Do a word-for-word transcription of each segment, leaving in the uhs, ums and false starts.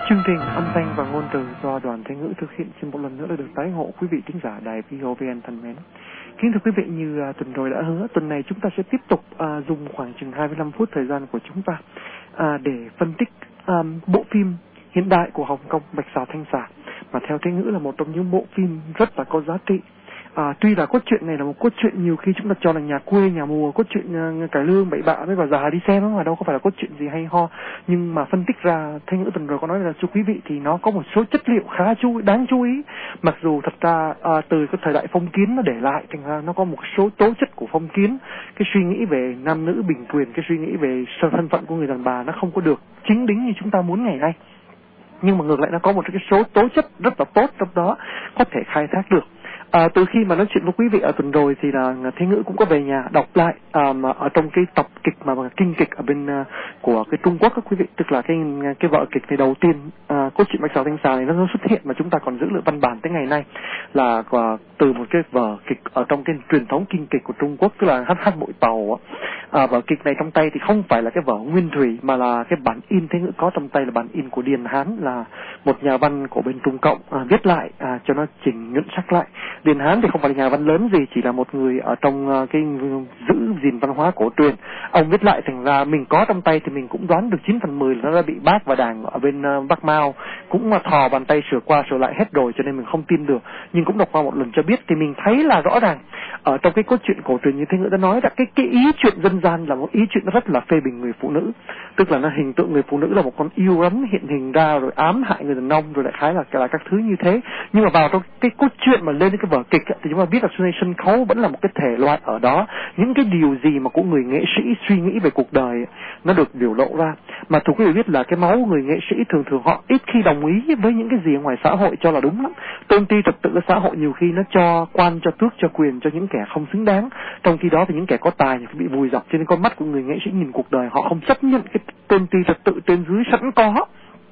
Chương trình âm thanh và ngôn từ do Đoàn Thế Ngữ thực hiện xin một lần nữa là được tái ngộ quý vị thính giả đài vê o vê en thân mến. Kính thưa quý vị, như uh, tuần rồi đã hứa, tuần này chúng ta sẽ tiếp tục uh, dùng khoảng chừng hai mươi lăm phút thời gian của chúng ta uh, để phân tích um, bộ phim hiện đại của Hồng Kông Bạch Xà Thanh Xà, mà theo Thế Ngữ là một trong những bộ phim rất là có giá trị. À, tuy là cốt truyện này là một cốt truyện nhiều khi chúng ta cho là nhà quê nhà mùa, cốt truyện uh, cải lương bậy bạ với bà già đi xem mà đâu có phải là cốt truyện gì hay ho, nhưng mà phân tích ra, Thế Ngữ tuần rồi có nói là cho quý vị thì nó có một số chất liệu khá chú đáng chú ý, mặc dù thật ra uh, từ cái thời đại phong kiến nó để lại, thành ra nó có một số tố chất của phong kiến, cái suy nghĩ về nam nữ bình quyền, cái suy nghĩ về thân phận của người đàn bà nó không có được chính đính như chúng ta muốn ngày nay, nhưng mà ngược lại nó có một cái số tố chất rất là tốt trong đó có thể khai thác được. À, từ khi mà nói chuyện với quý vị ở tuần rồi thì là Thế Ngữ cũng có về nhà đọc lại à, mà ở trong cái tập kịch mà, mà kinh kịch ở bên uh, của cái Trung Quốc các quý vị, tức là cái cái vở kịch này đầu tiên, à, cốt truyện Bạch Xà Thanh Xà này nó xuất hiện mà chúng ta còn giữ lại văn bản tới ngày nay là uh, từ một cái vở kịch ở trong cái truyền thống kinh kịch của Trung Quốc, tức là hát hát bội tàu. À, vở kịch này trong tay thì không phải là cái vở nguyên thủy mà là cái bản in. Thế Ngữ có trong tay là bản in của Điền Hán, là một nhà văn của bên Trung Cộng, à, viết lại à, cho nó chỉnh nhuận sắc lại. Điền Hán thì không phải là nhà văn lớn gì, chỉ là một người ở trong uh, cái giữ gìn văn hóa cổ truyền. Ông viết lại thành ra mình có trong tay thì mình cũng đoán được chín phần mười là nó đã bị Bác và Đảng ở bên uh, Bắc Mao cũng uh, thò bàn tay sửa qua sửa lại hết rồi, cho nên mình không tin được. Nhưng cũng đọc qua một lần cho biết thì mình thấy là rõ ràng ở trong cái cốt truyện cổ truyền như Thế Ngữ đã nói là cái cái ý chuyện dân gian là một ý chuyện rất là phê bình người phụ nữ, tức là nó hình tượng người phụ nữ là một con yêu rắn hiện hình ra rồi ám hại người đàn ông rồi đại khái là, là các thứ như thế. Nhưng mà vào trong cái cốt truyện mà lên đến cái vở kịch thì chúng ta biết là sân khấu vẫn là một cái thể loại ở đó, những cái điều gì mà của người nghệ sĩ suy nghĩ về cuộc đời nó được biểu lộ ra. Mà thưa quý vị biết là cái máu người nghệ sĩ thường thường họ ít khi đồng ý với những cái gì ngoài xã hội cho là đúng lắm. Tôn ti trật tự của xã hội nhiều khi nó cho quan cho tước cho quyền cho những kẻ không xứng đáng, trong khi đó thì những kẻ có tài thì bị vùi dập, cho nên con mắt của người nghệ sĩ nhìn cuộc đời họ không chấp nhận cái tôn ti trật tự trên dưới sẵn có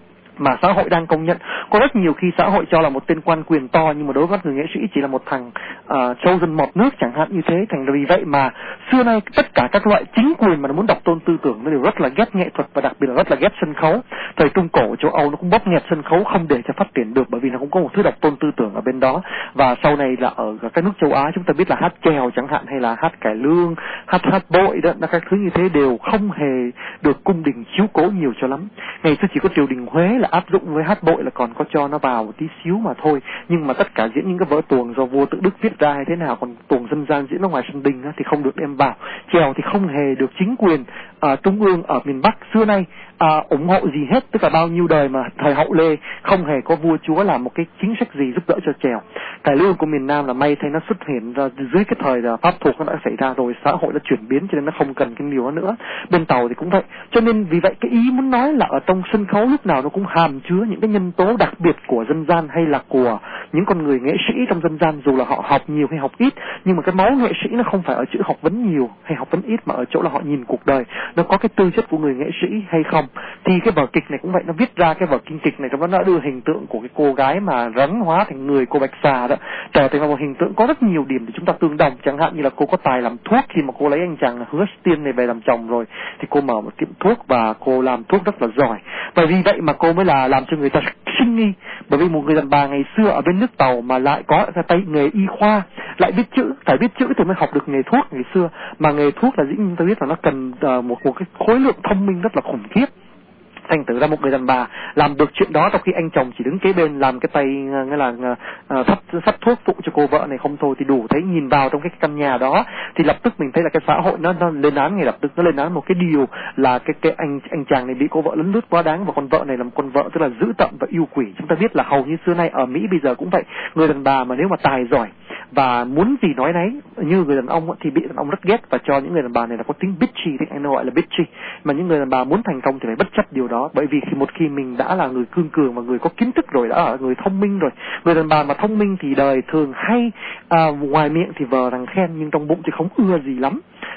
mà xã hội đang công nhận. Có rất nhiều khi xã hội cho là một tên quan quyền to, nhưng mà đối với người nghệ sĩ chỉ là một thằng uh, trâu dân mọt nước chẳng hạn như thế. Thành ra vì vậy mà xưa nay tất cả các loại chính quyền mà nó muốn đọc tôn tư tưởng nó đều rất là ghét nghệ thuật và đặc biệt là rất là ghét sân khấu. Thời Trung Cổ châu Âu nó cũng bóp nghẹt sân khấu không để cho phát triển được, bởi vì nó cũng có một thứ đọc tôn tư tưởng ở bên đó. Và sau này là ở các nước châu Á chúng ta biết là hát chèo chẳng hạn, hay là hát cải lương, hát hát bội đó, các thứ như thế đều không hề được cung đình chiếu cố nhiều cho lắm. Ngày xưa chỉ có triều đình Huế là áp dụng với hát bội là còn có cho nó vào một tí xíu mà thôi, nhưng mà tất cả diễn những cái vở tuồng do vua Tự Đức viết ra hay thế nào, còn tuồng dân gian diễn ở ngoài sân đình á, thì không được đem vào. Chèo thì không hề được chính quyền à, trung ương ở miền Bắc xưa nay à, ủng hộ gì hết, tức là bao nhiêu đời mà thời Hậu Lê không hề có vua chúa làm một cái chính sách gì giúp đỡ cho chèo. Cải lương của miền Nam là may thay nó xuất hiện ra dưới cái thời là Pháp thuộc nó đã xảy ra rồi, xã hội đã chuyển biến cho nên nó không cần cái điều đó nữa. Bên Tàu thì cũng vậy, cho nên vì vậy cái ý muốn nói là ở trong sân khấu lúc nào nó cũng hàm chứa những cái nhân tố đặc biệt của dân gian hay là của những con người nghệ sĩ trong dân gian, dù là họ học nhiều hay học ít, nhưng mà cái máu nghệ sĩ nó không phải ở chữ học vấn nhiều hay học vấn ít, mà ở chỗ là họ nhìn cuộc đời nó có cái tư chất của người nghệ sĩ hay không. Thì cái vở kịch này cũng vậy, nó viết ra cái vở kinh kịch này trong đó nó đưa hình tượng của cái cô gái mà rắn hóa thành người, cô Bạch Xà đó trở thành một hình tượng có rất nhiều điểm để chúng ta tương đồng, chẳng hạn như là cô có tài làm thuốc, khi mà cô lấy anh chàng Hứa Tiên này về làm chồng rồi thì cô mở một tiệm thuốc và cô làm thuốc rất là giỏi, và vì vậy mà cô mới là làm cho người ta sinh nghi, bởi vì một người đàn bà ngày xưa ở bên nước Tàu mà lại có cái tay nghề y khoa, lại biết chữ, phải biết chữ thì mới học được nghề thuốc ngày xưa, mà nghề thuốc là dĩ nhiên ta biết là nó cần uh, một một cái khối lượng thông minh rất là khủng khiếp. Thành tự ra một người đàn bà làm được chuyện đó trong khi anh chồng chỉ đứng kế bên làm cái tay nghĩa là uh, sắp sắp thuốc phụ cho cô vợ này không thôi thì đủ thấy. Nhìn vào trong cái căn nhà đó thì lập tức mình thấy là cái xã hội nó, nó lên án, ngay lập tức nó lên án một cái điều là cái cái anh anh chàng này bị cô vợ lấn lướt quá đáng, và con vợ này là một con vợ tức là dữ tợn và yêu quỷ. Chúng ta biết là hầu như xưa nay ở Mỹ bây giờ cũng vậy, người đàn bà mà nếu mà tài giỏi và muốn gì nói nấy như người đàn ông thì bị đàn ông rất ghét và cho những người đàn bà này là có tính bitchy, thì anh gọi là bitchy, mà những người đàn bà muốn thành công thì phải bất chấp điều đó, bởi vì khi một khi mình đã là người cương cường và người có kiến thức rồi, đã là người thông minh rồi. Người đàn bà mà thông minh thì đời thường hay à, ngoài miệng thì vờ rằng khen nhưng trong bụng thì không ưa gì lắm.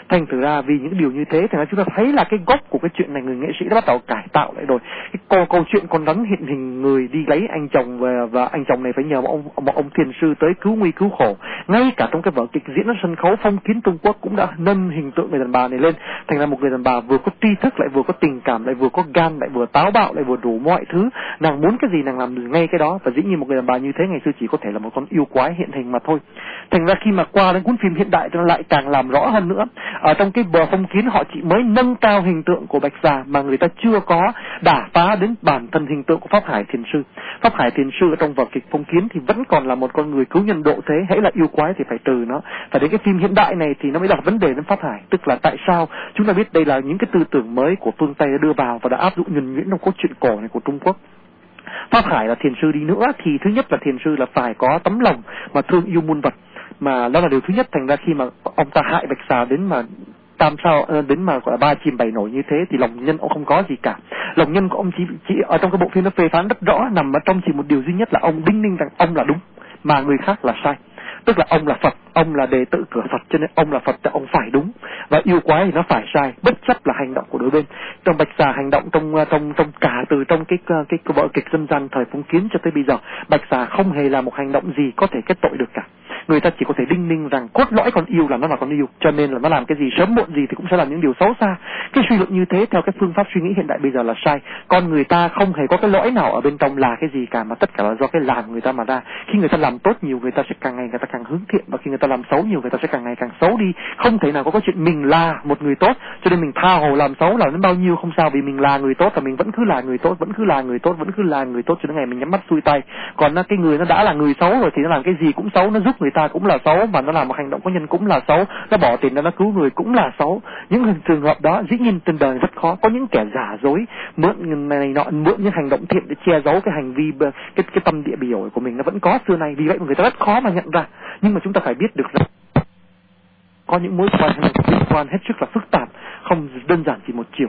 Thành thử ra vì những điều như thế thì chúng ta thấy là cái gốc của cái chuyện này, người nghệ sĩ đã bắt đầu cải tạo lại rồi. Cái câu, câu chuyện con rắn hiện hình người đi lấy anh chồng về, và anh chồng này phải nhờ một ông một ông thiền sư tới cứu nguy cứu khổ. Ngay cả trong cái vở kịch diễn ở sân khấu phong kiến Trung Quốc cũng đã nâng hình tượng người đàn bà này lên, thành ra một người đàn bà vừa có tri thức, lại vừa có tình cảm, lại vừa có gan, lại vừa táo bạo, lại vừa đủ mọi thứ. Nàng muốn cái gì nàng làm được ngay cái đó. Và dĩ nhiên một người đàn bà như thế ngày xưa chỉ có thể là một con yêu quái hiện hình mà thôi. Thành ra khi mà qua đến cuốn phim hiện đại thì nó lại càng làm rõ hơn nữa. Ở trong cái bờ phong kiến họ chỉ mới nâng cao hình tượng của Bạch Xà mà người ta chưa có đả phá đến bản thân hình tượng của Pháp Hải Thiền Sư. Pháp Hải Thiền Sư ở trong vở kịch phong kiến thì vẫn còn là một con người cứu nhân độ thế, hễ là yêu quái thì phải trừ nó. Và đến cái phim hiện đại này thì nó mới đặt vấn đề đến Pháp Hải, tức là tại sao chúng ta biết đây là những cái tư tưởng mới của phương Tây đã đưa vào và đã áp dụng nhuần nhuyễn trong cốt truyện cổ này của Trung Quốc. Pháp Hải là thiền sư đi nữa thì thứ nhất là thiền sư là phải có tấm lòng mà thương yêu muôn vật, mà đó là điều thứ nhất. Thành ra khi mà ông ta hại Bạch Xà đến mà tam sao đến mà gọi là ba chìm bảy nổi như thế thì lòng nhân ông không có gì cả. Lòng nhân của ông chỉ, chỉ ở trong cái bộ phim nó phê phán rất rõ, nằm ở trong chỉ một điều duy nhất là ông đinh ninh rằng ông là đúng mà người khác là sai. Tức là ông là Phật, ông là đệ tử cửa Phật, cho nên ông là Phật thì ông phải đúng, và yêu quái thì nó phải sai, bất chấp là hành động của đôi bên. Trong Bạch Xà hành động trong trong trong cả từ trong cái cái, cái vở kịch dân gian thời phong kiến cho tới bây giờ, Bạch Xà không hề là một hành động gì có thể kết tội được cả. Người ta chỉ có thể đinh ninh rằng cốt lõi con yêu là nó là con yêu, cho nên là nó làm cái gì sớm muộn gì thì cũng sẽ làm những điều xấu xa. Cái suy luận như thế theo cái phương pháp suy nghĩ hiện đại bây giờ là sai. Con người ta không hề có cái lõi nào ở bên trong là cái gì cả, mà tất cả là do cái làm người ta mà ra. Khi người ta làm tốt nhiều, người ta sẽ càng ngày người ta càng hướng thiện, và khi người ta làm xấu nhiều, người ta sẽ càng ngày càng xấu đi. Không thể nào có cái chuyện mình là một người tốt cho nên mình tha hồ làm xấu, làm đến bao nhiêu không sao, vì mình là người tốt và mình vẫn cứ là người tốt, vẫn cứ là người tốt, vẫn cứ là người tốt cho đến ngày mình nhắm mắt xuôi tay. Còn cái người nó đã là người xấu rồi thì nó làm cái gì cũng xấu, nó giúp người ta cũng là xấu, mà nó làm một hành động có nhân cũng là xấu, nó bỏ tiền ra nó cứu người cũng là xấu. Những trường hợp đó dĩ nhiên trên đời rất khó. Có những kẻ giả dối mượn này nọ, mượn những hành động thiện để che giấu cái hành vi cái cái tâm địa bị ổi của mình, nó vẫn có xưa nay. Vì vậy mà người ta rất khó mà nhận ra. Nhưng mà chúng ta phải biết được rằng có những mối quan hệ liên quan hết sức là phức tạp, không đơn giản chỉ một chiều.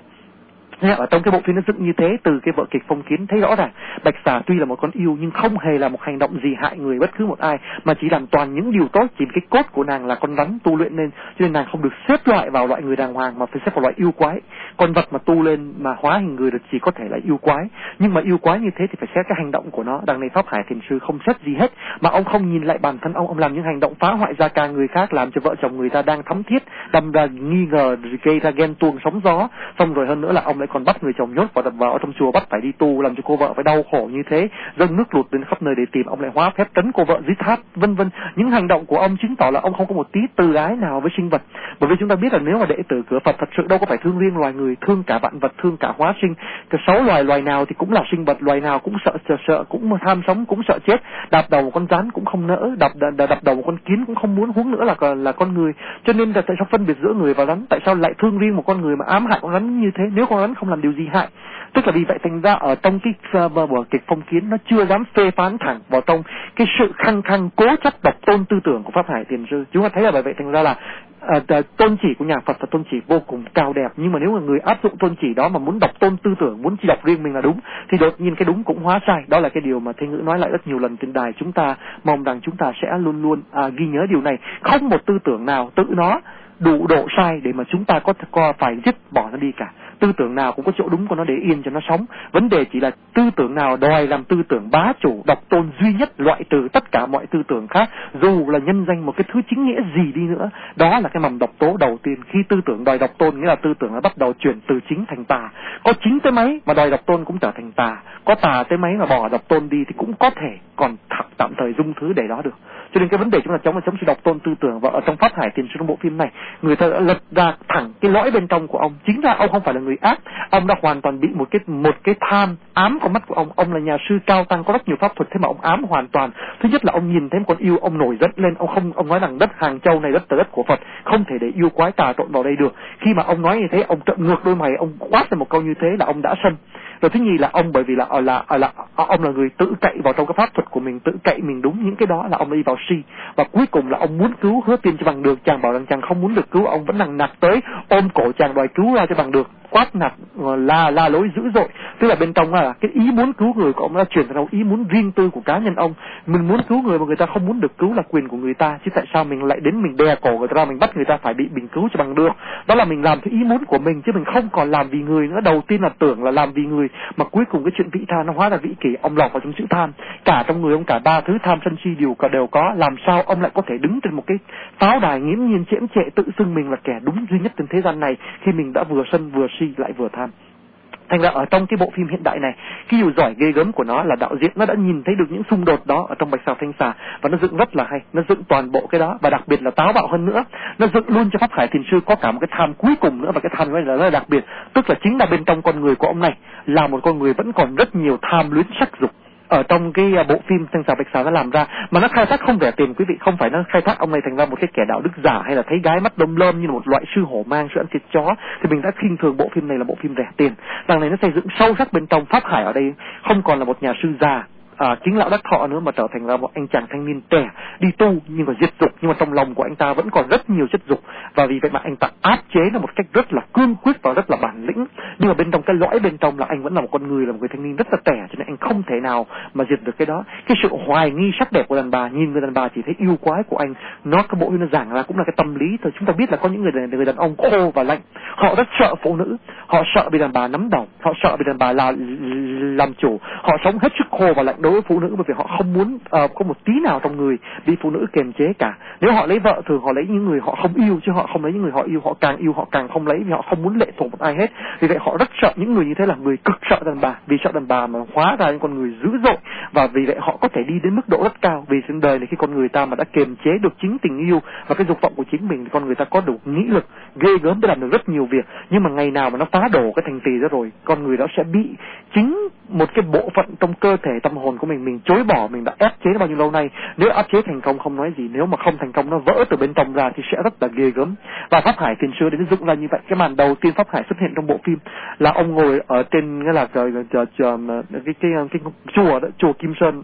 Ở trong cái bộ phim nó dựng như thế, từ cái vở kịch phong kiến thấy rõ ràng Bạch Xà tuy là một con yêu nhưng không hề là một hành động gì hại người bất cứ một ai, mà chỉ làm toàn những điều tốt. Chỉ cái cốt của nàng là con rắn tu luyện nên, cho nên nàng không được xếp loại vào loại người đàng hoàng mà phải xếp vào loại yêu quái. Con vật mà tu lên mà hóa hình người được chỉ có thể là yêu quái, nhưng mà yêu quái như thế thì phải xét cái hành động của nó. Đằng này Pháp Hải Thiền Sư không xét gì hết, mà ông không nhìn lại bản thân ông, ông làm những hành động phá hoại gia ca người khác, làm cho vợ chồng người ta đang thắm thiết đâm ra nghi ngờ, gây ra ghen tuông sóng gió. Xong rồi hơn nữa là ông lại còn bắt người chồng nhốt vào vào ở trong chùa, bắt phải đi tu, làm cho cô vợ phải đau khổ như thế, dâng nước lụt đến khắp nơi để tìm. Ông lại hóa phép trấn cô vợ dưới tháp, vân vân. Những hành động của ông chứng tỏ là ông không có một tí từ ái nào với sinh vật. Bởi vì chúng ta biết là nếu mà đệ tử cửa Phật thật sự đâu có phải thương riêng loài người, thương cả vạn vật, thương cả hóa sinh. Cái sáu loài loài nào thì cũng là sinh vật, loài nào cũng sợ sợ, sợ cũng tham sống, cũng sợ chết. Đạp đầu một con rắn cũng không nỡ, đạp đạp, đạp đầu một con kiến cũng không muốn, huống nữa là là con người. Cho nên là tại sao phân biệt giữa người và rắn? Tại sao lại thương riêng một con người mà ám hại con rắn như thế, nếu con rắn không làm điều gì hại? Tức là vì vậy thành ra ở trong cái vở uh, kịch phong kiến nó chưa dám phê phán thẳng vào trong cái sự khăng khăng cố chấp độc tôn tư tưởng của Pháp Hải Thiền Sư. Chúng ta thấy là bởi vậy thành ra là uh, tôn chỉ của nhà Phật là tôn chỉ vô cùng cao đẹp, nhưng mà nếu mà người áp dụng tôn chỉ đó mà muốn độc tôn tư tưởng, muốn chỉ đọc riêng mình là đúng, thì đột nhiên cái đúng cũng hóa sai. Đó là cái điều mà Thế Ngữ nói lại rất nhiều lần trên đài. Chúng ta mong rằng chúng ta sẽ luôn luôn uh, ghi nhớ điều này. Không một tư tưởng nào tự nó đủ độ sai để mà chúng ta có, có phải dứt bỏ nó đi cả. Tư tưởng nào cũng có chỗ đúng của nó để yên cho nó sống. Vấn đề chỉ là tư tưởng nào đòi làm tư tưởng bá chủ, độc tôn duy nhất, loại trừ tất cả mọi tư tưởng khác, dù là nhân danh một cái thứ chính nghĩa gì đi nữa. Đó là cái mầm độc tố đầu tiên. Khi tư tưởng đòi độc tôn nghĩa là tư tưởng nó bắt đầu chuyển từ chính thành tà. Có chính tới mấy mà đòi độc tôn cũng trở thành tà, có tà tới mấy mà bỏ độc tôn đi thì cũng có thể còn tạm thời dung thứ để đó được. Cho nên cái vấn đề chúng ta chống là chống sự độc tôn tư tưởng. Và ở trong Pháp Hải Thiền Sư trong bộ phim này, người ta đã lật ra thẳng cái lõi bên trong của ông. Chính ra ông không phải là người ác, ông đã hoàn toàn bị một cái một cái tham ám con mắt của ông. Ông là nhà sư cao tăng có rất nhiều pháp thuật, thế mà ông ám hoàn toàn. Thứ nhất là ông nhìn thấy một con yêu, ông nổi giận lên, ông không ông nói rằng đất Hàng Châu này đất là đất của Phật, không thể để yêu quái tà trộn vào đây được. Khi mà ông nói như thế, ông trợn ngược đôi mày, ông quát ra một câu như thế là ông đã sân. Rồi thứ nhì là ông bởi vì là là, là, là, là ông là người tự cậy vào trong cái pháp thuật của mình, tự cậy mình đúng, những cái đó là ông đi vào si. Và cuối cùng là ông muốn cứu Hứa Tiên cho bằng được, chàng bảo rằng chàng không muốn được cứu, ông vẫn nằng nặc tới ôm cổ chàng đòi cứu ra cho bằng được. quát nạt, la la lối dữ dội. Tức là bên trong là cái ý muốn cứu người của ông đã chuyển thành ý muốn riêng tư của cá nhân ông. Mình muốn cứu người mà người ta không muốn được cứu là quyền của người ta, chứ tại sao mình lại đến mình đè cổ người ta, mình bắt người ta phải bị mình cứu cho bằng được. Đó là mình làm cái ý muốn của mình chứ mình không còn làm vì người nữa. Đầu tiên là tưởng là làm vì người mà cuối cùng cái chuyện vị tha nó hóa ra vĩ kỷ. Ông lọt vào trong chữ tham, cả trong người ông cả ba thứ tham sân si đều cả đều có. Làm sao ông lại có thể đứng trên một cái pháo đài nghiễm nhiên chễm chệ tự xưng mình là kẻ đúng duy nhất trên thế gian này khi mình đã vừa sân vừa si lại vừa tham. Thành ra ở trong cái bộ phim hiện đại này, cái điều giỏi ghê gớm của nó là đạo diễn nó đã nhìn thấy được những xung đột đó ở trong Bạch Xà Thanh Xà, và nó dựng rất là hay, nó dựng toàn bộ cái đó, và đặc biệt là táo bạo hơn nữa, nó dựng luôn cho Pháp Hải Thiền Sư có cả một cái tham cuối cùng nữa, và cái tham này là rất là đặc biệt, tức là chính là bên trong con người của ông này là một con người vẫn còn rất nhiều tham luyến sắc dục. Ở trong cái bộ phim Thanh Xà Bạch Xà nó làm ra, mà nó khai thác không rẻ tiền quý vị, không phải nó khai thác ông này thành ra một cái kẻ đạo đức giả hay là thấy gái mắt đom lơm như là một loại sư hổ mang sự ăn thịt chó, thì mình đã khinh thường bộ phim này là bộ phim rẻ tiền. Đằng này nó xây dựng sâu sắc bên trong. Pháp Hải ở đây không còn là một nhà sư già À, chính lão đắc thọ nữa, mà trở thành là một anh chàng thanh niên trẻ đi tu nhưng mà diệt dục, nhưng mà trong lòng của anh ta vẫn còn rất nhiều chất dục, và vì vậy mà anh ta áp chế nó một cách rất là cương quyết và rất là bản lĩnh. Nhưng mà bên trong cái lõi bên trong là anh vẫn là một con người, là một người thanh niên rất là trẻ, cho nên anh không thể nào mà diệt được cái đó. Cái sự hoài nghi sắc đẹp của đàn bà, nhìn người đàn bà chỉ thấy yêu quái của anh, nó cái bộ phim nó giảng ra cũng là cái tâm lý thôi. Chúng ta biết là có những người đàn, người đàn ông khô và lạnh, họ rất sợ phụ nữ, họ sợ bị đàn bà nắm đầu, họ sợ bị đàn bà là làm chủ, họ sống hết sức khô và lạnh đối với phụ nữ, bởi vì họ không muốn uh, có một tí nào trong người bị phụ nữ kiềm chế cả. Nếu họ lấy vợ, thường họ lấy những người họ không yêu, chứ họ không lấy những người họ yêu. Họ càng yêu họ càng không lấy, vì họ không muốn lệ thuộc một ai hết. Vì vậy họ rất sợ những người như thế, là người cực sợ đàn bà, vì sợ đàn bà mà hóa ra những con người dữ dội, và vì vậy họ có thể đi đến mức độ rất cao. Vì trên đời này khi con người ta mà đã kiềm chế được chính tình yêu và cái dục vọng của chính mình, thì con người ta có đủ nghĩ lực ghê gớm để làm được rất nhiều việc. Nhưng mà ngày nào mà nó phá đổ cái thành trì đó rồi, con người đó sẽ bị chính một cái bộ phận trong cơ thể tâm hồn của mình mình chối bỏ, mình đã ép chế nó bao nhiêu lâu nay. Nếu áp chế thành công không nói gì, nếu mà không thành công nó vỡ từ bên trong ra thì sẽ rất là ghê gớm. Và Pháp Hải Thiền Sư đến dựng ra như vậy. Cái màn đầu tiên Pháp Hải xuất hiện trong bộ phim là ông ngồi ở trên cái là cái cái cái, cái, cái chùa đó, chùa Kim Sơn,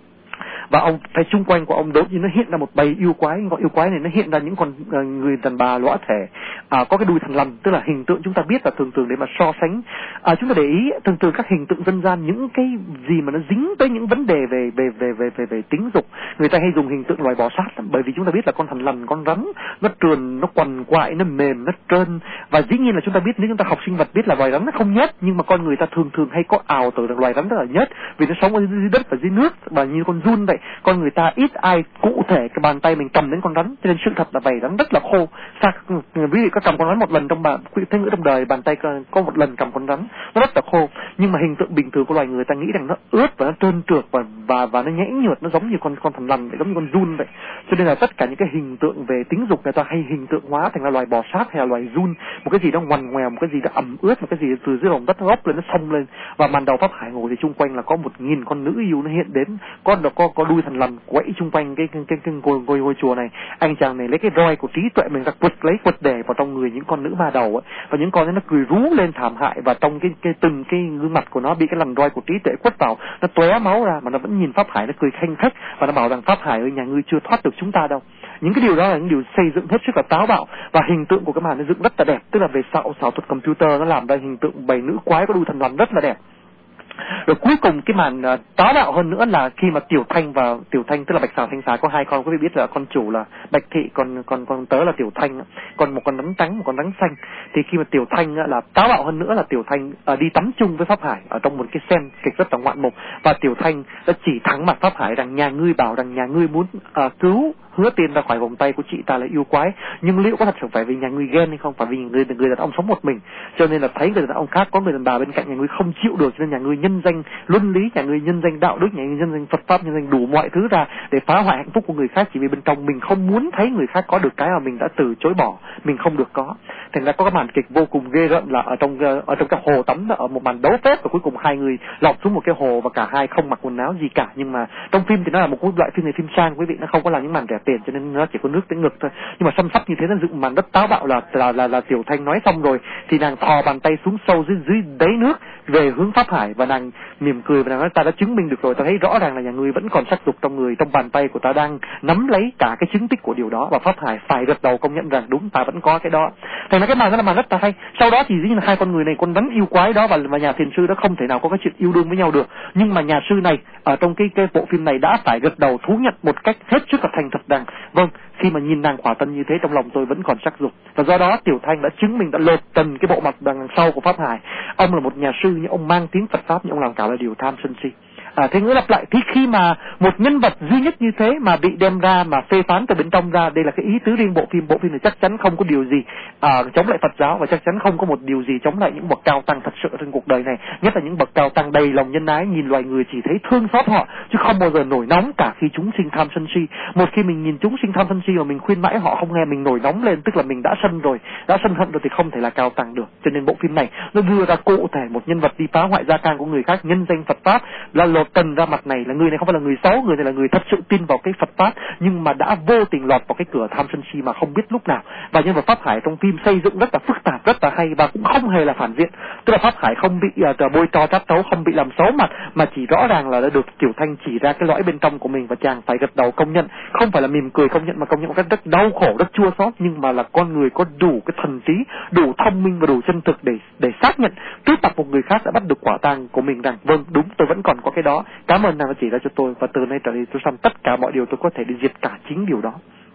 và ông thấy xung quanh của ông đột nhiên nó hiện ra một bầy yêu quái. Gọi yêu quái này nó hiện ra những con uh, người đàn bà lõa thể, à, có cái đuôi thằn lằn, tức là hình tượng chúng ta biết là thường thường để mà so sánh. À, chúng ta để ý thường thường các hình tượng dân gian, những cái gì mà nó dính tới những vấn đề về về về về về, về tính dục, người ta hay dùng hình tượng loài bò sát, bởi vì chúng ta biết là con thằn lằn, con rắn, nó trườn, nó quằn quại, nó mềm, nó trơn, và dĩ nhiên là chúng ta biết, nếu chúng ta học sinh vật biết là loài rắn nó không nhết, nhưng mà con người ta thường thường hay có ảo tưởng được loài rắn rất là nhết, vì nó sống ở dưới đất và dưới nước, và như con giun vậy. Con người ta ít ai cụ thể cái bàn tay mình cầm đến con rắn, cho nên sự thật là vậy, rắn rất là khô. Sao quý vị có cầm con rắn một lần trong bà thế ngữ trong đời, bàn tay có một lần cầm con rắn, nó rất là khô. Nhưng mà hình tượng bình thường của loài người ta nghĩ rằng nó ướt và nó trơn trượt và và và nó nhẵy nhụt, nó giống như con con thằn lằn vậy, giống như con giun vậy. Cho nên là tất cả những cái hình tượng về tính dục người ta hay hình tượng hóa thành là loài bò sát hay là loài giun, một cái gì đó ngoằn ngoèo, một cái gì đó ẩm ướt, một cái gì từ dưới lòng đất nó gốc lên, nó xông lên. Và màn đầu Pháp Hải ngồi thì chung quanh là có một nghìn con nữ yêu nó hiện đến, con đó có có đuôi thằn lằn quẫy chung quanh cái cái cái, cái ngôi, ngôi ngôi chùa này. Anh chàng này lấy cái roi của trí tuệ mình ra quật lấy quật đè vào trong người những con nữ ma đầu ấy, và những con ấy nó cười rú lên thảm hại, và trong cái cái từng cái gương mặt của nó bị cái lần roi của trí tuệ quất vào, nó tóe máu ra, mà nó vẫn nhìn Pháp Hải, nó cười khanh khách và nó bảo rằng Pháp Hải ơi, nhà ngươi chưa thoát được chúng ta đâu. Những cái điều đó là những điều xây dựng hết sức là táo bạo, và hình tượng của cái màn nó dựng rất là đẹp, tức là về xạo xảo thuật computer nó làm ra hình tượng bầy nữ quái có đuôi thần lằn rất là đẹp. Rồi cuối cùng cái màn uh, táo bạo hơn nữa là khi mà Tiểu Thanh và Tiểu Thanh, tức là Bạch Xà Thanh Xà có hai con, quý vị biết là con chủ là Bạch Thị, còn còn con tớ là Tiểu Thanh, còn một con rắn trắng, một con rắn xanh. Thì khi mà Tiểu Thanh uh, là táo bạo hơn nữa là Tiểu Thanh uh, đi tắm chung với Pháp Hải ở trong một cái scene kịch rất là ngoạn mục, và Tiểu Thanh đã chỉ thẳng mặt Pháp Hải rằng nhà ngươi bảo rằng nhà ngươi muốn uh, cứu Hứa Tiên ra khỏi vòng tay của chị ta là yêu quái, nhưng liệu có thật sự phải vì nhà ngươi ghen hay không, phải vì người người đàn ông sống một mình, cho nên là thấy người đàn ông khác có người đàn bà bên cạnh, nhà ngươi không chịu được, cho nên nhà ngươi nhân danh luân lý, nhà ngươi nhân danh đạo đức, nhà ngươi nhân danh Phật pháp, nhân danh đủ mọi thứ ra để phá hoại hạnh phúc của người khác, chỉ vì bên trong mình không muốn thấy người khác có được cái mà mình đã từ chối bỏ, mình không được có. Thành ra có cái màn kịch vô cùng ghê rợn là ở trong ở trong cái hồ tắm đó, ở một màn đấu phép, và cuối cùng hai người lọt xuống một cái hồ và cả hai không mặc quần áo gì cả. Nhưng mà trong phim thì nó là một loại phim này phim sang, quý vị, nó không có làm những màn rẻ tiền cho nên nó chỉ có nước tới ngực thôi. Nhưng mà xăm sắp như thế nó dựng màn rất táo bạo là là là, là Tiểu Thanh nói xong rồi thì nàng thò bàn tay xuống sâu dưới dưới đáy nước về hướng Pháp Hải và nàng mỉm cười và nàng nói ta đã chứng minh được rồi, ta thấy rõ ràng là nhà ngươi vẫn còn sắc dục trong người, trong bàn tay của ta đang nắm lấy cả cái chứng tích của điều đó. Và Pháp Hải phải gật đầu công nhận rằng đúng, ta vẫn có cái đó. Thành ra cái màn đó là màn rất là hay. Sau đó thì dĩ nhiên là hai con người này con rắn yêu quái đó và, và nhà thiền sư đó không thể nào có cái chuyện yêu đương với nhau được. Nhưng mà nhà sư này ở trong cái, cái bộ phim này đã phải gật đầu thú nhận một cách hết sức là thành thật rằng vâng, khi mà nhìn nàng khỏa tân như thế trong lòng tôi vẫn còn sắc dục. Và do đó Tiểu Thanh đã chứng minh, đã lột tần cái bộ mặt đằng sau của Pháp Hải. Ông là một nhà sư nhưng ông mang tiếng Phật pháp nhưng ông làm cả là điều tham sân si. À, thế nghĩa lặp lại, thì khi mà một nhân vật duy nhất như thế mà bị đem ra mà phê phán từ bên trong ra, đây là cái ý tứ riêng bộ phim. Bộ phim này chắc chắn không có điều gì à, chống lại Phật giáo và chắc chắn không có một điều gì chống lại những bậc cao tăng thật sự trên cuộc đời này. Nhất là những bậc cao tăng đầy lòng nhân ái, nhìn loài người chỉ thấy thương xót họ chứ không bao giờ nổi nóng cả khi chúng sinh tham sân si. Một khi mình nhìn chúng sinh tham sân si mà mình khuyên mãi họ không nghe, mình nổi nóng lên, tức là mình đã sân rồi, đã sân hận rồi thì không thể là cao tăng được. Cho nên bộ phim này nó đưa ra cụ thể một nhân vật đi phá hoại gia can của người khác, nhân danh Phật pháp, là lột tần ra mặt này là người này không phải là người xấu, người này là người thật sự tin vào cái Phật pháp nhưng mà đã vô tình lọt vào cái cửa tham sân si mà không biết lúc nào. Và nhân vật Pháp Hải trong phim xây dựng rất là phức tạp, rất là hay và cũng không hề là phản diện, tức là Pháp Hải không bị uh, bôi tro trát tấu, không bị làm xấu mặt mà chỉ rõ ràng là đã được Tiểu Thanh chỉ ra cái lõi bên trong của mình và chàng phải gật đầu công nhận, không phải là mỉm cười công nhận mà công nhận một cách rất đau khổ, rất chua xót, nhưng mà là con người có đủ cái thần trí, đủ thông minh và đủ chân thực để để xác nhận trước mặt một người khác đã bắt được quả tang của mình rằng vâng đúng, tôi vẫn còn có cái đó, cảm ơn nàng đã chỉ ra cho tôi và từ nay trở đi tôi làm tất cả mọi điều tôi có thể để diệt cả chính điều đó.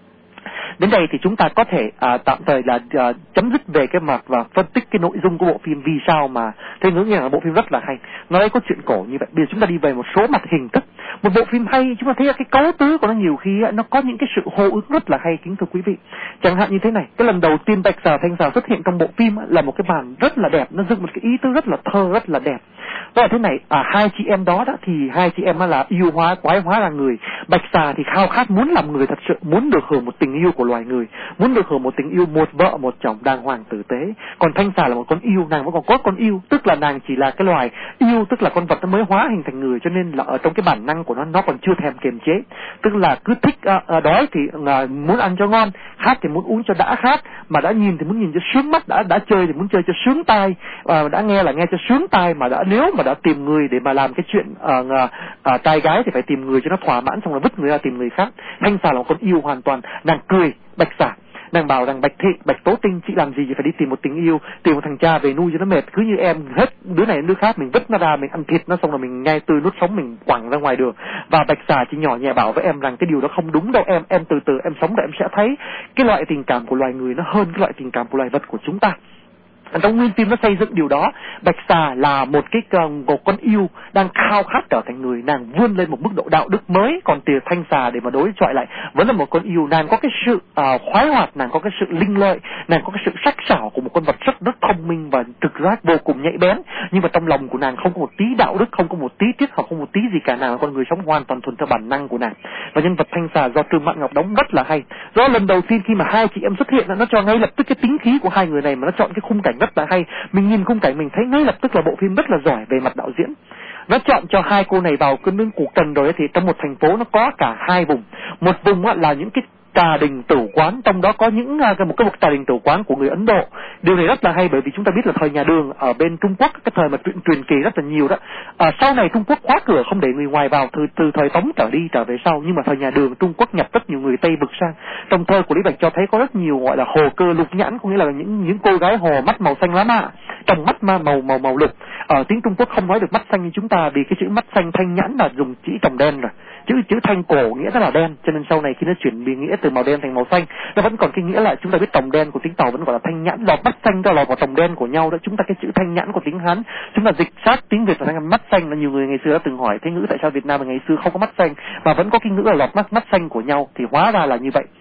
Đến đây thì chúng ta có thể à, tạm thời là à, chấm dứt về cái mặt và phân tích cái nội dung của bộ phim vì sao mà thế ngưỡng là bộ phim rất là hay. Nó đây có chuyện cổ như vậy. Bây giờ chúng ta đi về một số mặt hình thức. Một bộ phim hay chúng ta thấy là cái cấu tứ của nó nhiều khi nó có những cái sự hô ứng rất là hay, kính thưa quý vị. Chẳng hạn như thế này, cái lần đầu tiên Bạch Xà Thanh Xà xuất hiện trong bộ phim là một cái màn rất là đẹp, nó dựng một cái ý tứ rất là thơ, rất là đẹp. Đó là thế này, à, hai chị em đó đó thì hai chị em là yêu hóa, quái hóa là người. Bạch Xà thì khao khát muốn làm người thật sự, muốn được hưởng một tình yêu của loài người, muốn được hưởng một tình yêu một vợ một chồng đàng hoàng tử tế. Còn Thanh Xà là một con yêu, nàng vẫn còn có con yêu, tức là nàng chỉ là cái loài yêu, tức là con vật nó mới hóa hình thành người, cho nên là ở trong cái bản năng của nó nó còn chưa thèm kiềm chế, tức là cứ thích uh, đói thì uh, muốn ăn cho ngon, khát thì muốn uống cho đã khát, mà đã nhìn thì muốn nhìn cho sướng mắt, đã đã chơi thì muốn chơi cho sướng tai, uh, đã nghe là nghe cho sướng tai, mà đã nếu mà đã tìm người để mà làm cái chuyện uh, uh, uh, trai gái thì phải tìm người cho nó thỏa mãn, xong rồi vứt người ra tìm người khác. Thanh Xà là một con yêu hoàn toàn, nàng cười Bạch Xà, nàng bảo rằng Bạch Thị, Bạch Tố Tinh, chị làm gì thì phải đi tìm một tình yêu, tìm một thằng cha về nuôi cho nó mệt, cứ như em hết đứa này đến đứa khác mình vứt nó ra, mình ăn thịt nó xong rồi mình nhai tươi nuốt sống mình quẳng ra ngoài đường. Và Bạch Xà chỉ nhỏ nhẹ bảo với em rằng cái điều đó không đúng đâu em, em từ từ em sống rồi em sẽ thấy cái loại tình cảm của loài người nó hơn cái loại tình cảm của loài vật của chúng ta. Trong nguyên phim nó xây dựng điều đó. Bạch Xà là một cái một con yêu đang khao khát trở thành người, nàng vươn lên một mức độ đạo đức mới. Còn Tiệt Thanh Xà để mà đối chọi lại vẫn là một con yêu, nàng có cái sự uh, khoái hoạt, nàng có cái sự linh lợi, nàng có cái sự sắc sảo của một con vật rất rất thông minh và trực giác vô cùng nhạy bén, nhưng mà trong lòng của nàng không có một tí đạo đức, không có một tí triết học, không một tí gì cả. Nàng là con người sống hoàn toàn thuần theo bản năng của nàng. Và nhân vật Thanh Xà do Trương Mạn Ngọc đóng rất là hay. Do lần đầu tiên khi mà hai chị em xuất hiện, nó cho ngay lập tức cái tính khí của hai người này, mà nó chọn cái khung cảnh rất là hay. Mình nhìn khung cảnh mình thấy ngay lập tức là bộ phim rất là giỏi về mặt đạo diễn. Nó chọn cho hai cô này vào cơn nương cuộc cần rồi thì trong một thành phố nó có cả hai vùng. Một vùng là những cái trà đình tử quán, trong đó có những một cái một trà đình tử quán của người Ấn Độ. Điều này rất là hay bởi vì chúng ta biết là thời nhà Đường ở bên Trung Quốc, cái thời mà truyện truyền kỳ rất là nhiều đó. À, sau này Trung Quốc khóa cửa không để người ngoài vào từ từ thời Tống trở đi trở về sau, nhưng mà thời nhà Đường Trung Quốc nhập rất nhiều người Tây vực sang. Trong thơ của Lý Bạch cho thấy có rất nhiều gọi là hồ cơ lục nhãn, có nghĩa là những những cô gái hồ mắt màu xanh lá mạ, trong mắt ma màu màu màu lục. Ở tiếng Trung Quốc không nói được mắt xanh như chúng ta vì cái chữ mắt xanh thanh nhãn là dùng chữ trồng đen rồi. Chữ chữ thanh cổ nghĩa rất là đen, cho nên sau này khi nó chuyển biến nghĩa từ màu đen thành màu xanh, nó vẫn còn cái nghĩa là chúng ta biết trồng đen của tiếng Tàu vẫn gọi là thanh nhãn, lọt mắt xanh ra lọt vào trồng đen của nhau đó. Chúng ta cái chữ thanh nhãn của tiếng Hán chúng ta dịch sát tiếng Việt thành mắt xanh, là nhiều người ngày xưa đã từng hỏi thế ngữ tại sao Việt Nam ngày xưa không có mắt xanh mà vẫn có cái ngữ là lọt mắt mắt xanh của nhau, thì hóa ra là như vậy.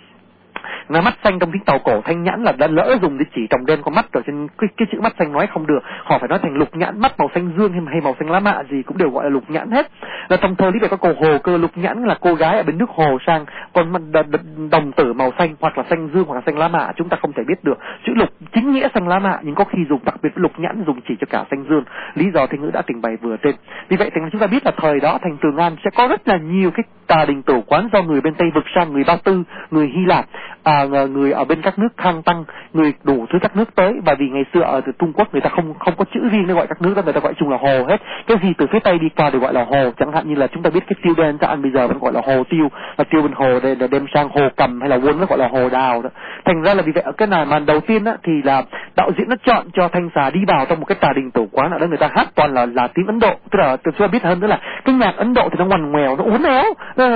Là mắt xanh trong tiếng Tàu cổ, thanh nhãn là đã lỡ dùng để chỉ trồng đen con mắt rồi, trên cái, cái chữ mắt xanh nói không được, họ phải nói thành lục nhãn, mắt màu xanh dương hay, hay màu xanh lá mạ gì cũng đều gọi là lục nhãn hết. Là trong thơ Lý Bạch có câu hồ cơ lục nhãn là cô gái ở bên nước hồ sang con đồng tử màu xanh, hoặc là xanh dương hoặc là xanh lá mạ, chúng ta không thể biết được. Chữ lục chính nghĩa xanh lá mạ nhưng có khi dùng đặc biệt với lục nhãn dùng chỉ cho cả xanh dương, lý do thanh ngữ đã trình bày vừa trên. Vì vậy thì chúng ta biết là thời đó thành Trường An sẽ có rất là nhiều cái tà đình tử quán do người bên Tây vực sang, người Ba Tư, người Hy Lạp, à, người ở bên các nước Khang Tăng, người đủ thứ các nước tới. Và vì ngày xưa ở Trung Quốc người ta không không có chữ riêng để gọi các nước đó, người ta gọi chung là hồ hết. Cái gì từ phía Tây đi qua đều gọi là hồ. Chẳng hạn như là chúng ta biết cái tiêu đen ta ăn bây giờ vẫn gọi là hồ tiêu, và tiêu bên hồ đây là đem sang hồ Cầm hay là Quân nó gọi là hồ Đào đó. Thành ra là vì vậy ở cái này màn đầu tiên á thì là đạo diễn nó chọn cho Thanh Xà đi vào trong một cái tà đình tử quán, ở đó người ta hát toàn là là tiếng Ấn Độ, tức là tôi chưa biết hơn, tức là cái nhạc Ấn Độ thì nó ngoằn ngoèo, nó uốn éo,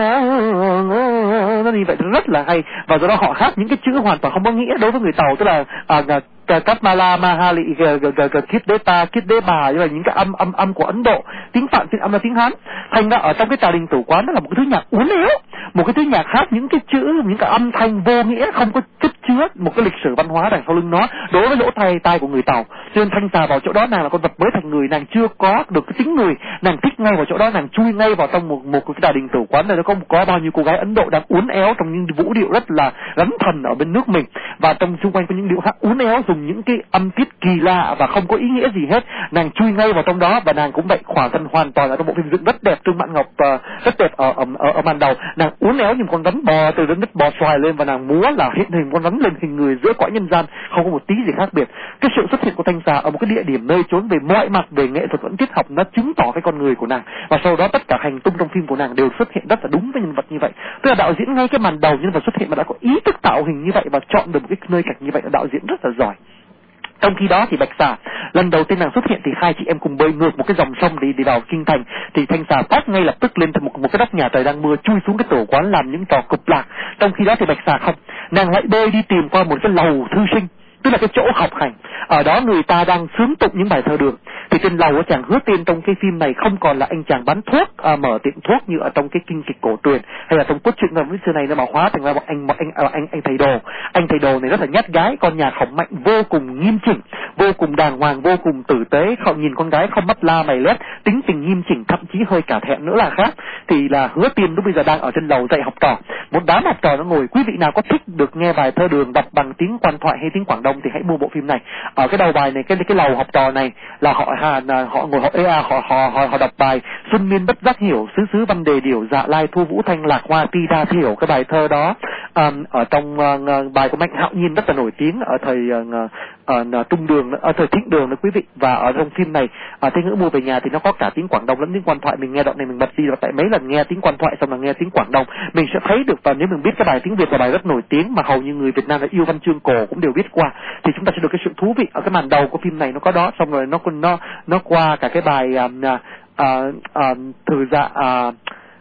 nó như vậy rất là hay. Và do đó họ hát những cái chữ hoàn toàn không có nghĩa đối với người Tàu, tức là à, Katmala, Mahali, Kit Deta, Kit Đế Bà, như là những cái âm âm âm của Ấn Độ, tiếng Phạn, tiếng âm là tiếng Hán. Thành ra ở trong cái tà đình tử quán đó là một cái thứ nhạc uốn éo, một cái thứ nhạc hát những cái chữ, những cái âm thanh vô nghĩa, không có chất chứa một cái lịch sử văn hóa đằng sau lưng nó đối với lỗ tai tai của người Tàu. Cho nên Thanh Xà vào chỗ đó, nàng là con vật mới thành người, nàng chưa có được cái tính người, nàng thích ngay vào chỗ đó, nàng chui ngay vào trong một một cái tà đình tử quán này. Nó có có bao nhiêu cô gái Ấn Độ đang uốn éo trong những vũ điệu rất là rắn thần ở bên nước mình, và trong xung quanh có những điệu hát uốn éo dùng những cái âm tiết kỳ lạ và không có ý nghĩa gì hết. Nàng chui ngay vào trong đó, và nàng cũng vậy, khỏa thân hoàn toàn ở trong bộ phim dựng rất đẹp. Trương Mạn Ngọc uh, rất đẹp ở, ở ở ở màn đầu, nàng uốn éo như một con rắn bò từ đất bò xoài lên, và nàng múa là hiện hình con rắn lên hình người giữa cõi nhân gian, không có một tí gì khác biệt. Cái sự xuất hiện của Thanh Xà ở một cái địa điểm nơi trốn về mọi mặt, về nghệ thuật vẫn triết học, nó chứng tỏ cái con người của nàng, và sau đó tất cả hành tung trong phim của nàng đều xuất hiện rất là đúng với nhân vật như vậy. Tức là đạo diễn ngay cái màn đầu nhân vật xuất hiện mà đã có ý thức tạo hình như vậy và chọn được một cái nơi cảnh như vậy, là đạo diễn rất là giỏi. Trong khi đó thì Bạch Xà lần đầu tiên nàng xuất hiện thì hai chị em cùng bơi ngược một cái dòng sông đi đi vào kinh thành, thì Thanh Xà phát ngay lập tức lên một một cái nóc nhà trời đang mưa, chui xuống cái tử quán làm những trò cục lạc. Trong khi đó thì Bạch Xà không, nàng lại bơi đi tìm qua một cái lầu thư sinh, tức là cái chỗ học hành. Ở đó người ta đang sướng tụng những bài thơ đường. Thì trên lầu của chàng Hứa Tiên trong cái phim này không còn là anh chàng bán thuốc, à, mở tiệm thuốc như ở trong cái kinh kịch cổ truyền hay là trong cốt truyện ngầm xưa này, nó mà hóa thành ra một anh một anh à, anh anh thầy đồ. Anh thầy đồ này rất là nhát gái, con nhà khổng mạnh vô cùng nghiêm chỉnh, vô cùng đàng hoàng, vô cùng tử tế, không nhìn con gái không mắt la mày lét, tính tình nghiêm chỉnh, thậm chí hơi cả thẹn nữa là khác. Thì là Hứa Tiên lúc bây giờ đang ở trên lầu dạy học trò, một đám học trò nó ngồi. Quý vị nào có thích được nghe bài thơ đường đọc bằng tiếng Quan Thoại hay tiếng Quảng Đông thì hãy mua bộ phim này. Ở cái đầu bài này, cái cái lầu học trò này là họ hà họ ngồi họ ea họ họ họ họ đọc bài Xuân Miên bất giác hiểu, xứ xứ văn đề điểu, dạ lai thu vũ thanh, lạc hoa ti đa thiểu. Cái bài thơ đó um, ở trong uh, bài của Mạnh Hạo Nhiên rất là nổi tiếng ở thời uh, uh, Trung Đường, ở thời Thịnh Đường đó quý vị. Và ở trong phim này ở Thế Ngữ Mua Về Nhà thì nó có cả tiếng Quảng Đông lẫn tiếng Quan Thoại. Mình nghe đoạn này mình bật đi, và tại mấy lần nghe tiếng Quan Thoại xong là nghe tiếng Quảng Đông mình sẽ thấy được. Và nếu mình biết cái bài tiếng Việt là bài rất nổi tiếng mà hầu như người Việt Nam là yêu văn chương cổ cũng đều biết qua, thì chúng ta sẽ được cái sự thú vị ở cái màn đầu của phim này nó có đó. Xong rồi nó nó nó qua cả cái bài uh, uh, uh, thử dạ uh,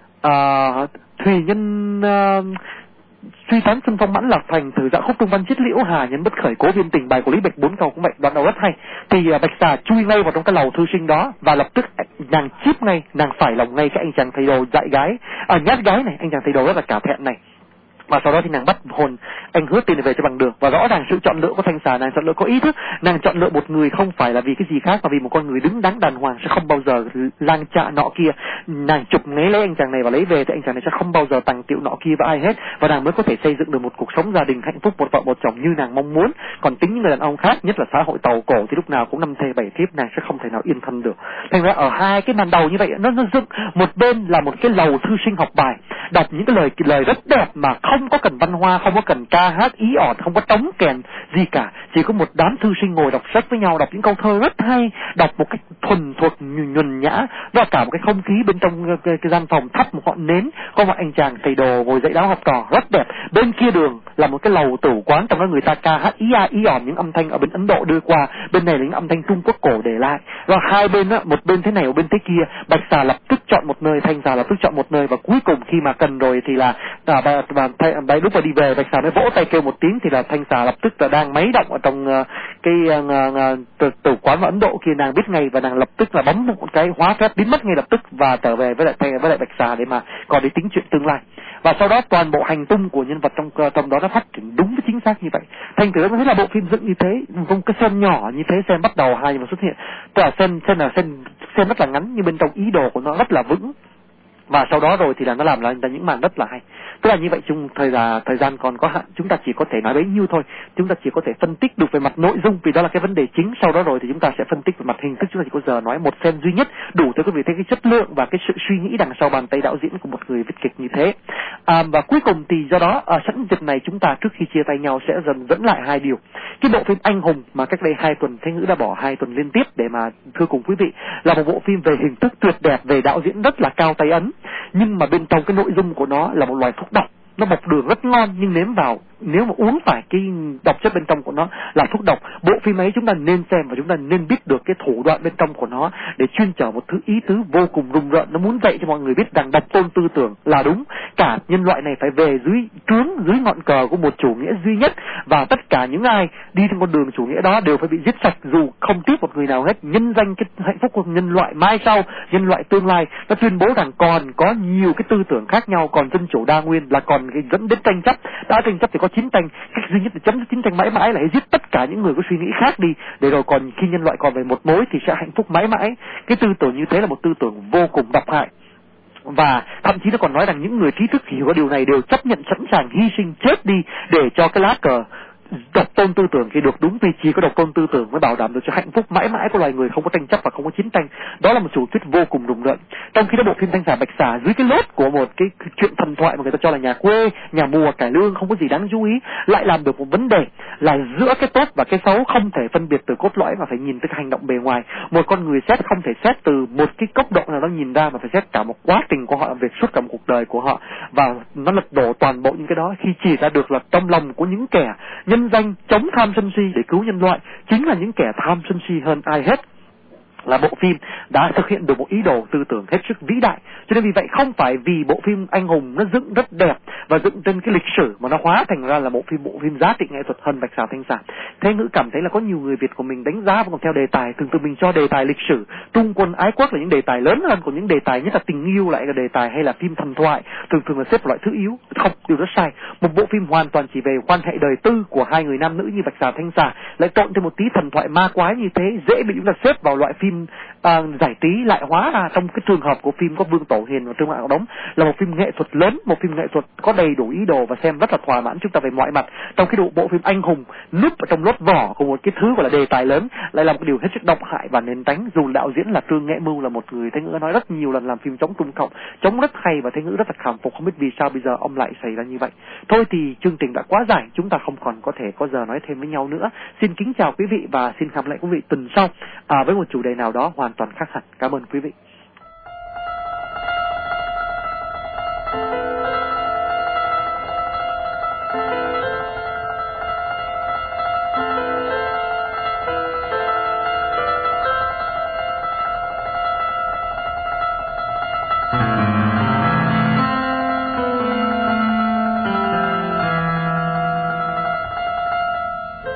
uh, thùy nhân uh, suy tán xuân phong mãn lạc thành, thử dạ khúc trung văn chiết liễu, hà nhân bất khởi cố viên tình, bài của Lý Bạch bốn câu cũng vậy. Đoạn đầu rất hay. Thì uh, Bạch Xà chui ngay vào trong cái lầu thư sinh đó, và lập tức nàng chiếp ngay, nàng phải lòng ngay cái anh chàng thầy đồ dạy gái, à, nhát gái này, anh chàng thầy đồ rất là cả thẹn này. Và sau đó thì nàng bắt hồn anh Hứa Tiên về cho bằng được. Và rõ ràng sự chọn lựa của Thanh Xà, nàng chọn lựa có ý thức. Nàng chọn lựa một người không phải là vì cái gì khác, mà vì một con người đứng đắn đàng hoàng sẽ không bao giờ lang chạ nọ kia. Nàng chụp ngay lấy anh chàng này và lấy về thì anh chàng này sẽ không bao giờ tằng tiệu nọ kia với ai hết, và nàng mới có thể xây dựng được một cuộc sống gia đình hạnh phúc, một vợ một chồng như nàng mong muốn. Còn tính những người đàn ông khác, nhất là xã hội Tàu cổ, thì lúc nào cũng năm thê bảy thiếp, nàng sẽ không thể nào yên thân được. Thành ra ở hai cái màn đầu như vậy, nó nó dựng một bên là một cái lầu thư sinh học bài, đọc những cái lời lời rất đẹp mà không có cần văn hoa, không có cần ca hát ý ỏi, không có trống kèn gì cả, chỉ có một đám thư sinh ngồi đọc sách với nhau, đọc những câu thơ rất hay, đọc một cách thuần thuộc nhuần nhã. Và cả một cái không khí bên trong cái, cái gian phòng thắp một ngọn nến, có một anh chàng thầy đồ ngồi dạy giáo học trò rất đẹp. Bên kia đường là một cái lầu tử quán, trong đó người ta ca hát ý a ý ỏi những âm thanh ở bên Ấn Độ đưa qua, bên này là những âm thanh Trung Quốc cổ để lại. Và hai bên á, một bên thế này, một bên thế kia, Bạch Xà lập tức chọn một nơi, Thanh Xà lập tức chọn một nơi, và cuối cùng khi mà cần rồi thì là à, bà, bà, bà, bà, lúc mà đi về, Bạch Xà mới vỗ tay kêu một tiếng, thì là Thanh Xà lập tức là đang máy động ở trong uh, cái uh, tử, tử quán ở Ấn Độ kia, nàng biết ngay và nàng lập tức là bấm một cái hóa phép biến mất ngay lập tức và trở về với lại với lại Bạch Xà để mà còn đi tính chuyện tương lai. Và sau đó toàn bộ hành tung của nhân vật trong trong đó nó phát triển đúng với chính xác như vậy. Thành thử nó thấy là bộ phim dựng như thế, một cái scene nhỏ như thế, scene bắt đầu hai nhân vật xuất hiện, tức là scene scene là scene, scene rất là ngắn nhưng bên trong ý đồ của nó rất là vững. Và sau đó rồi thì là nó làm ra những màn rất là hay. Tức là như vậy, trong thời gian thời gian còn có hạn, chúng ta chỉ có thể nói bấy nhiêu thôi. Chúng ta chỉ có thể phân tích được về mặt nội dung, vì đó là cái vấn đề chính. Sau đó rồi thì chúng ta sẽ phân tích về mặt hình thức. Chúng ta chỉ có giờ nói một xem duy nhất đủ cho quý vị thấy cái chất lượng và cái sự suy nghĩ đằng sau bàn tay đạo diễn của một người viết kịch như thế. À, và cuối cùng thì do đó ở sẵn dịp này chúng ta trước khi chia tay nhau sẽ dần dẫn lại hai điều. Cái bộ phim Anh Hùng mà cách đây hai tuần Thế Ngữ đã bỏ hai tuần liên tiếp để mà thưa cùng quý vị là một bộ phim về hình thức tuyệt đẹp, về đạo diễn rất là cao tay ấn, nhưng mà bên trong cái nội dung của nó là một loài thuốc độc. Nó bọc đường rất ngon nhưng nếm vào, nếu mà uống phải cái độc chất bên trong của nó là thuốc độc. Bộ phim ấy chúng ta nên xem và chúng ta nên biết được cái thủ đoạn bên trong của nó để chuyên chở một thứ ý tứ vô cùng rùng rợn. Nó muốn dạy cho mọi người biết rằng độc tôn tư tưởng là đúng. Cả nhân loại này phải về dưới trướng, dưới ngọn cờ của một chủ nghĩa duy nhất, và tất cả những ai đi trên con đường chủ nghĩa đó đều phải bị giết sạch, dù không tiếc một người nào hết, nhân danh cái hạnh phúc của nhân loại mai sau, nhân loại tương lai. Nó tuyên bố rằng còn có nhiều cái tư tưởng khác nhau, còn dân chủ đa nguyên là còn cái dẫn đến tranh chấp. Đã tranh chấp thì có chiến tranh, cách duy nhất để chấm dứt chiến tranh mãi mãi là hãy giết tất cả những người có suy nghĩ khác đi, để rồi còn khi nhân loại còn về một mối thì sẽ hạnh phúc mãi mãi. Cái tư tưởng như thế là một tư tưởng vô cùng độc hại. Và thậm chí nó còn nói rằng những người trí thức hiểu điều này đều chấp nhận sẵn sàng hy sinh chết đi để cho cái lá cờ độc tôn tư tưởng thì được đúng, vì chỉ có độc tôn tư tưởng mới bảo đảm được cho hạnh phúc mãi mãi của loài người, không có tranh chấp và không có chiến tranh. Đó là một chủ thuyết vô cùng rùng rợn. Trong khi đó bộ phim Thanh Xà Bạch Xà dưới cái lốt của một cái chuyện thần thoại mà người ta cho là nhà quê, nhà mùa, cải lương, không có gì đáng chú ý, lại làm được một vấn đề là giữa cái tốt và cái xấu không thể phân biệt từ cốt lõi mà phải nhìn từ cái hành động bề ngoài. Một con người xét không thể xét từ một cái góc độ nào đó nhìn ra, mà phải xét cả một quá trình của họ làm việc suốt cả một cuộc đời của họ, và nó lật đổ toàn bộ những cái đó khi chỉ ra được là trong lòng của những kẻ nhân danh chống tham sân si để cứu nhân loại chính là những kẻ tham sân si hơn ai hết. Là bộ phim đã thực hiện được một ý đồ tư tưởng hết sức vĩ đại. Cho nên vì vậy không phải vì bộ phim Anh Hùng nó dựng rất đẹp và dựng trên cái lịch sử mà nó hóa thành ra là bộ phim bộ phim giá trị nghệ thuật hơn Bạch Xà Thanh Xà. Thế Ngữ cảm thấy là có nhiều người Việt của mình đánh giá và còn theo đề tài, thường thường mình cho đề tài lịch sử, trung quân, ái quốc là những đề tài lớn hơn, còn những đề tài nhất là tình yêu lại là đề tài, hay là phim thần thoại thường thường là xếp vào loại thứ yếu. Không, điều đó sai. Một bộ phim hoàn toàn chỉ về quan hệ đời tư của hai người nam nữ như Bạch Xà Thanh Xà lại trộn thêm một tí thần thoại ma quái như thế, dễ bị chúng ta xếp vào loại phim À, giải trí, lại hóa ra trong cái trường hợp của phim có Vương Tổ Hiền và Trương Mạo Đống là một phim nghệ thuật lớn, một phim nghệ thuật có đầy đủ ý đồ và xem rất là thỏa mãn chúng ta về mọi mặt. Trong cái bộ phim Anh Hùng núp ở trong lốt vỏ của một cái thứ gọi là đề tài lớn lại là một điều hết sức độc hại và nền tánh. Dù đạo diễn là Trương Nghệ Mưu là một người Thế Ngữ nói rất nhiều lần làm phim chống Trung Cộng, chống rất hay và Thế Ngữ rất là cảm phục, không biết vì sao bây giờ ông lại xảy ra như vậy. Thôi thì chương trình đã quá dài, chúng ta không còn có thể có giờ nói thêm với nhau nữa. Xin kính chào quý vị và xin hẹn lại quý vị tuần sau à, với một chủ đề nào đó hoàn toàn khác hẳn. Cảm ơn quý vị.